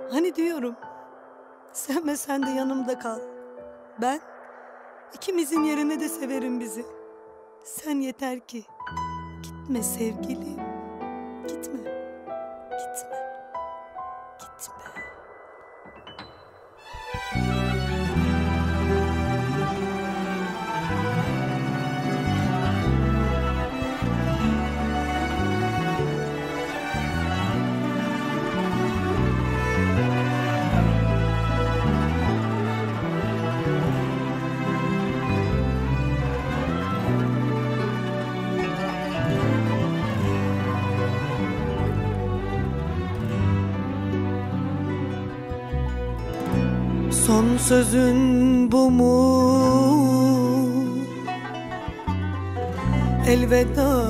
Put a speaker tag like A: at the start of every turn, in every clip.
A: Hani diyorum, sevmesen de yanımda kal. Ben ikimizin yerine de severim bizi. Sen yeter ki gitme sevgilim. Gitme, gitme, gitme. Son sözün bu mu? Elveda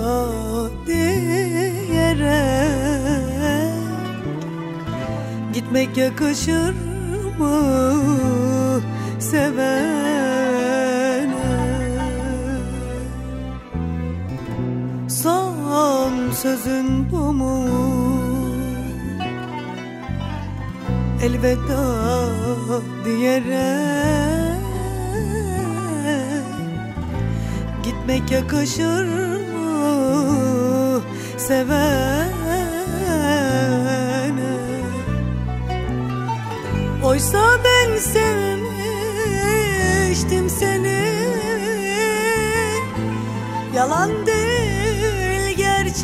A: diyerek gitmek yakışır mı sevene? Son sözün bu mu? Elveda diyerek gitmek yakışır mı sevene? Oysa ben sevmiştim seni, yalan değil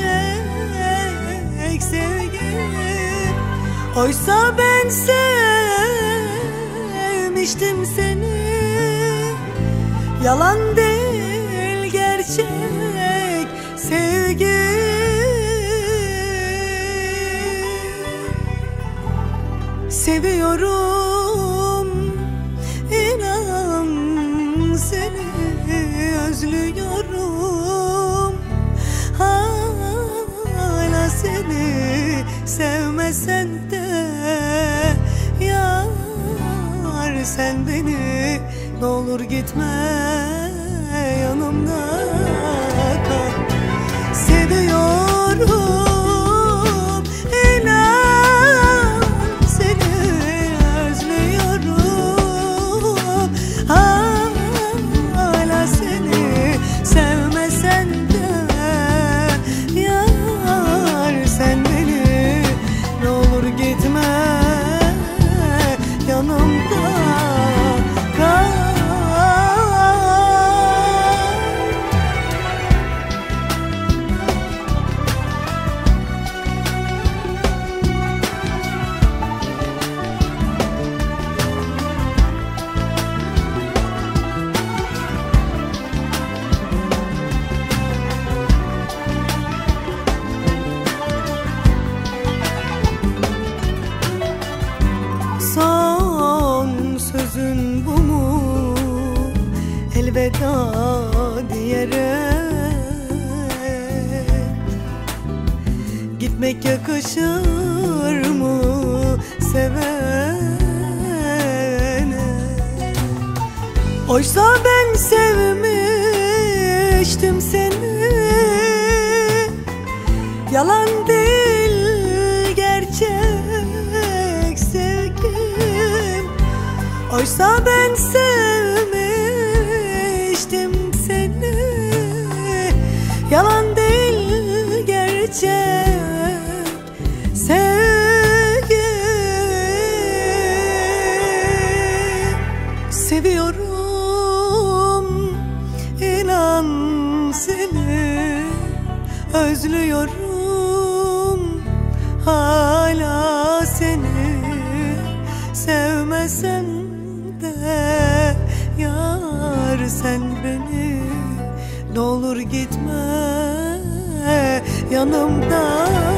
A: gerçek sevgi. Oysa ben sevmiştim seni, yalan değil gerçek sevgi. Seviyorum, inan seni özlüyorum. Hala seni sevmesen de yar, sen beni ne olur gitme, yanımda kal. Seviyorum, inan seni özlüyorum. Hala seni sevmesen de yar, sen beni ne olur gitme, yanımda kal. Son sözün bu mu? Elveda diyerek gitmek yakışır mı sevene? Oysa ben sevmiştim seni, yalan değil gerçek sevgim. Oysa ben sevmiştim seni, yalan değil gerçek sevgim. Seviyorum, inan seni özlüyorum. Hala seni sevmesem de yar, sen beni ne olur gitme, yanımda